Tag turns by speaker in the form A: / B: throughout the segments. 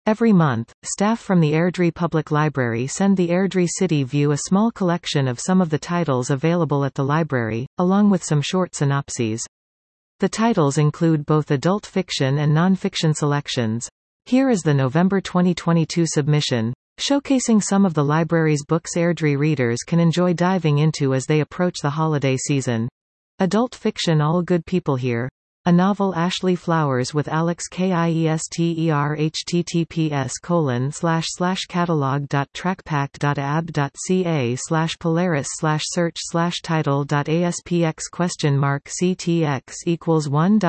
A: Every month, staff from the Airdrie Public Library send the Airdrie City View a small collection of some of the titles available at the library, along with some short synopses. The titles include both adult fiction and non-fiction selections. Here is the November 2022 submission, showcasing some of the library's books Airdrie readers can enjoy diving into as they approach the holiday season. Adult fiction All Good People Here. A novel Ashley Flowers with Alex Kiester https://catalog.trackpack.ab.ca/polaris/search/title.aspx?ctx equals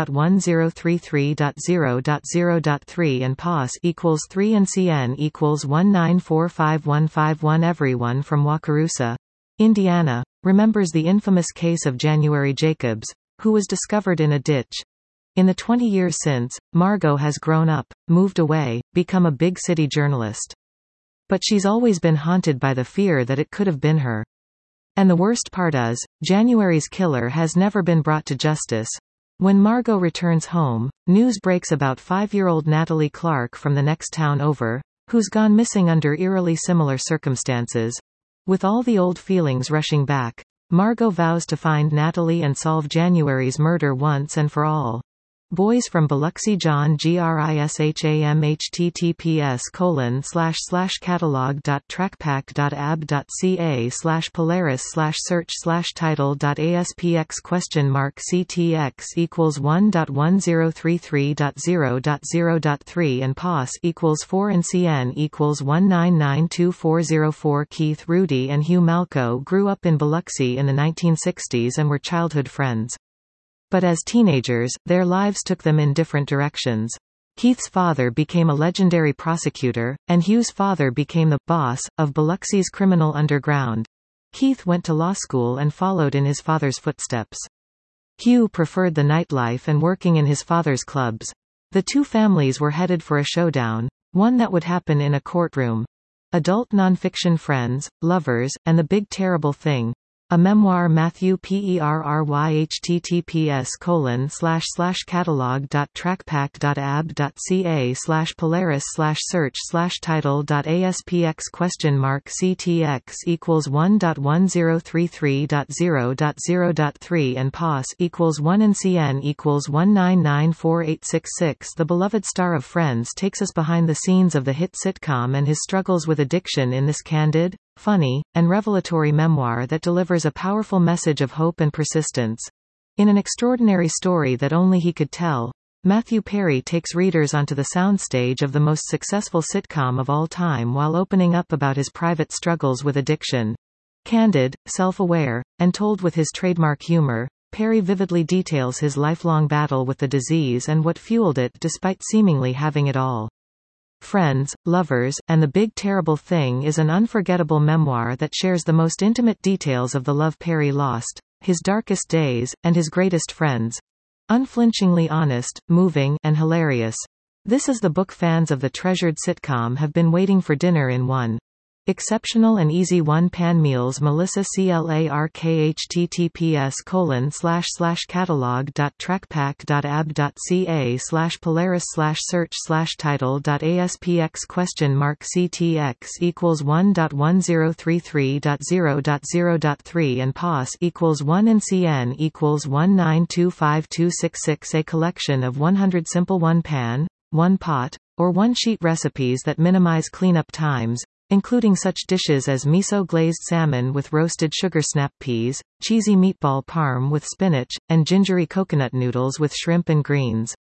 A: 1.1033.0.0.3 and POS equals 3 and CN equals 1945151. Everyone from Wakarusa, Indiana, remembers the infamous case of January Jacobs, who was discovered in a ditch. In the 20 years since, Margot has grown up, moved away, become a big city journalist. But she's always been haunted by the fear that it could have been her. And the worst part is, January's killer has never been brought to justice. When Margot returns home, news breaks about 5-year-old Natalie Clark from the next town over, who's gone missing under eerily similar circumstances. With all the old feelings rushing back, Margot vows to find Natalie and solve January's murder once and for all. Boys from Biloxi John Grisham https://catalog.trackpack.ab.ca/polaris/search/title.aspx?ctx equals 1.1033.0.0.3 and POS equals 4 and CN equals 1992404. Keith Rudy and Hugh Malco grew up in Biloxi in the 1960s and were childhood friends. But as teenagers, their lives took them in different directions. Keith's father became a legendary prosecutor, and Hugh's father became the boss of Biloxi's criminal underground. Keith went to law school and followed in his father's footsteps. Hugh preferred the nightlife and working in his father's clubs. The two families were headed for a showdown, one that would happen in a courtroom. Adult nonfiction Friends, Lovers, and the Big Terrible Thing. A memoir Matthew Perry https://catalog.trackpack.ab.ca/polaris/search/title.aspx?ctx equals 1.1033.0.0.3 and POS equals 1 and CN equals 1994866. The beloved star of Friends takes us behind the scenes of the hit sitcom and his struggles with addiction in this candid, funny, and revelatory memoir that delivers a powerful message of hope and persistence. In an extraordinary story that only he could tell, Matthew Perry takes readers onto the soundstage of the most successful sitcom of all time while opening up about his private struggles with addiction. Candid, self-aware, and told with his trademark humor, Perry vividly details his lifelong battle with the disease and what fueled it despite seemingly having it all. Friends, Lovers, and the Big Terrible Thing is an unforgettable memoir that shares the most intimate details of the love Perry lost, his darkest days, and his greatest friends. Unflinchingly honest, moving, and hilarious. This is the book fans of the treasured sitcom have been waiting for dinner in one. Exceptional and easy one-pan meals. Melissa Clark https://catalog.trackpack.ab.ca/polaris/search/title.aspx?ctx equals 1.1033.0.0.3 and POS equals 1 and CN equals 1925266. A collection of 100 simple one-pan, one-pot, or one-sheet recipes that minimize cleanup times, including such dishes as miso glazed salmon with roasted sugar snap peas, cheesy meatball parm with spinach, and gingery coconut noodles with shrimp and greens.